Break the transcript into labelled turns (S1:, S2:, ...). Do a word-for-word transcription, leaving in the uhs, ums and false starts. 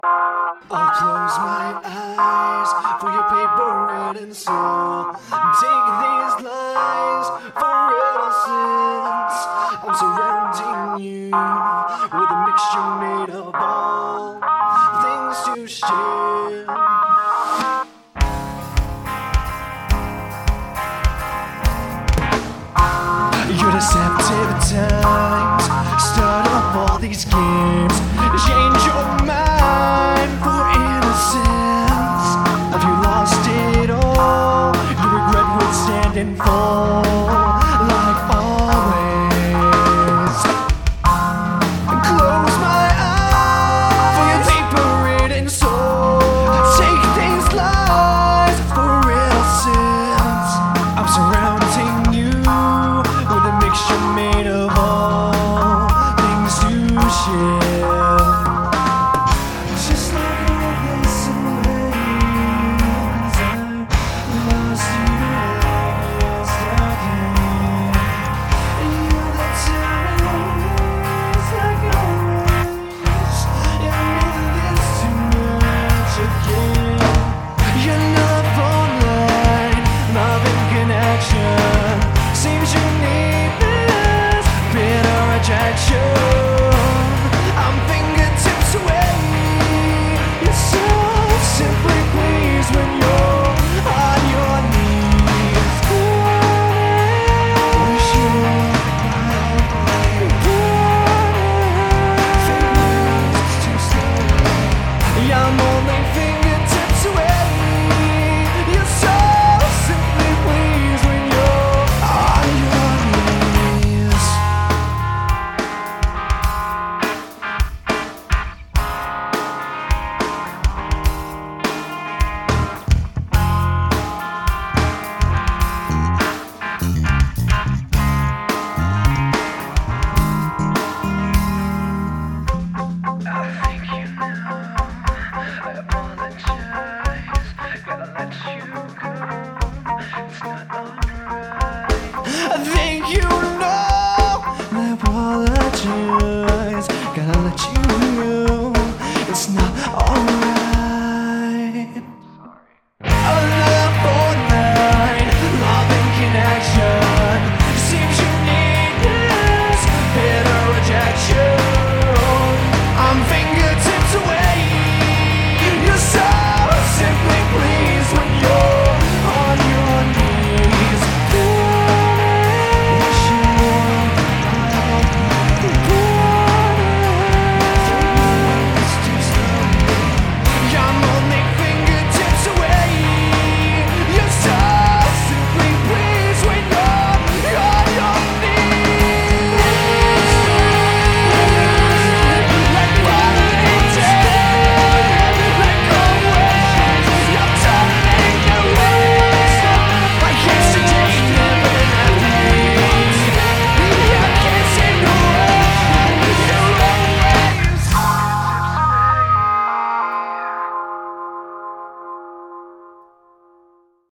S1: I'll close my eyes for your paper-written soul. Take these lines for innocence. I'm surrounding you with a mixture made of all things to share. Your deceptive times start up all these games. Change your mind for innocence. Have you lost it all? Your regret would stand and fall like always. Close my eyes for your paper-written soul. Take these lies for innocence. I'm surrounding you with a mixture made of all things to share. Just like all this ways, I lost you lost again. You're the times like always. You made this too much again. You're not online, love and connection. Seems you need this bitter attraction. I'm fingertips away. You're so simply pleased when you're on your knees. Wish you were fingers too slow. Yeah, I'm only